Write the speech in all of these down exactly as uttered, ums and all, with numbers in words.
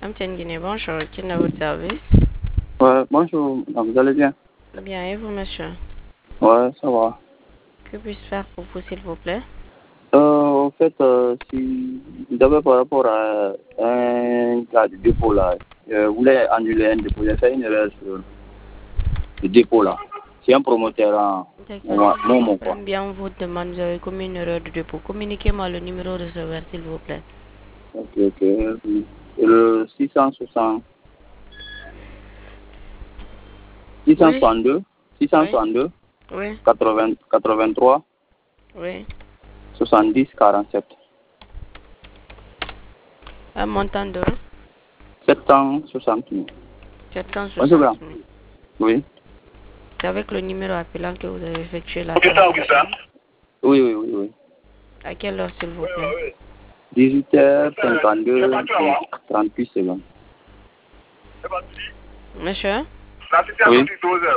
Amtienne Guinée, bonjour. Qui est à votre service? Ouais, bonjour, vous allez bien? Bien, et vous, monsieur? Ouais, ça va. Que puis-je faire pour vous, s'il vous plaît? Euh, en fait, euh, si d'abord par rapport à un cas de dépôt là, je voulais annuler un dépôt. J'ai fait une erreur sur le dépôt là. C'est un promoteur en D'accord, si je Momo comprends quoi. bien votre demande, vous avez commis une erreur de dépôt. Communiquez-moi le numéro de receveur, s'il vous plaît. Ok, ok. Et le six cent soixante, Oui, six cent soixante-deux, oui, six cent soixante-deux, oui, quatre-vingts, quatre-vingt-trois, oui. soixante-dix, quarante-sept. Un montant de sept cent soixante mille. sept cent Bonjour, soixante grand. mille. Oui. C'est avec le numéro appelant que vous avez effectué la Oui, transaction. oui, oui, oui. À quelle heure, s'il vous plaît? dix-huit heures cinquante-deux, trente-huit secondes. Monsieur? Oui.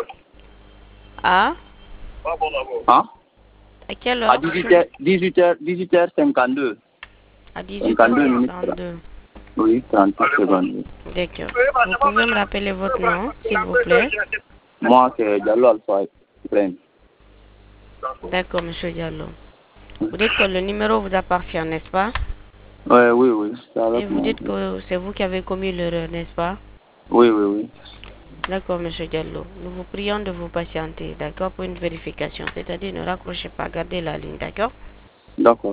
À? Hein? À quelle À heure? dix-huit heures, dix-huit heures, dix-huit heures cinquante-deux. À dix-huit heures cinquante-deux minutes. cinquante-deux. Oui, trente-huit secondes. D'accord. Vous pouvez me rappeler votre nom, s'il vous plaît? Moi, c'est Diallo Alpha Ibrahim. D'accord, monsieur Diallo. Vous dites que le numéro vous appartient, n'est-ce pas? Ouais, oui, oui. C'est Et avec vous moi. dites que c'est vous qui avez commis l'erreur, n'est-ce pas? Oui, oui, oui. D'accord, monsieur Diallo. Nous vous prions de vous patienter, d'accord, pour une vérification. C'est-à-dire ne raccrochez pas, gardez la ligne, d'accord? D'accord.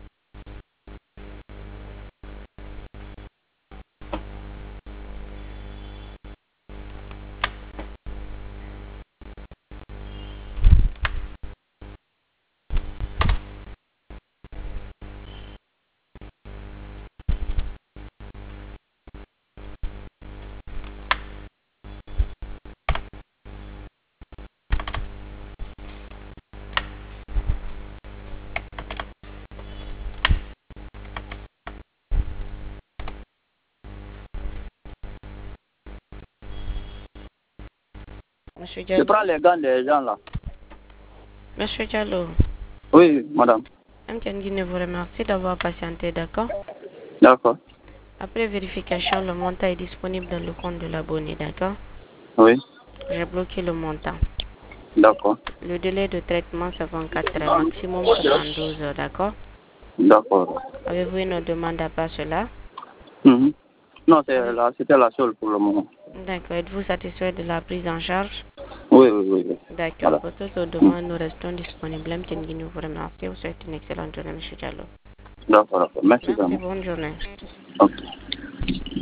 Monsieur Je Diallo? prends les gants des gens là. Monsieur Diallo, Oui, madame. Amtienne Guinée vous remercie d'avoir patienté, d'accord? D'accord. Après vérification, le montant est disponible dans le compte de l'abonné, d'accord? Oui, J'ai bloqué le montant. d'accord. Le délai de traitement, c'est vingt-quatre heures, maximum soixante-douze heures, d'accord? D'accord. Avez-vous une demande à part cela? Mhm. Non, c'est Avez- la- c'était la seule pour le moment. D'accord. Êtes-vous satisfait de la prise en charge? Oui, oui, oui. oui. D'accord. Voilà. Pour toute autre Mhm. demande, nous restons disponibles. Amtienne Guinée vous remercie. Vous souhaite une excellente journée, monsieur Diallo. D'accord, d'accord. Merci Merci, vraiment. bonne journée. Ok.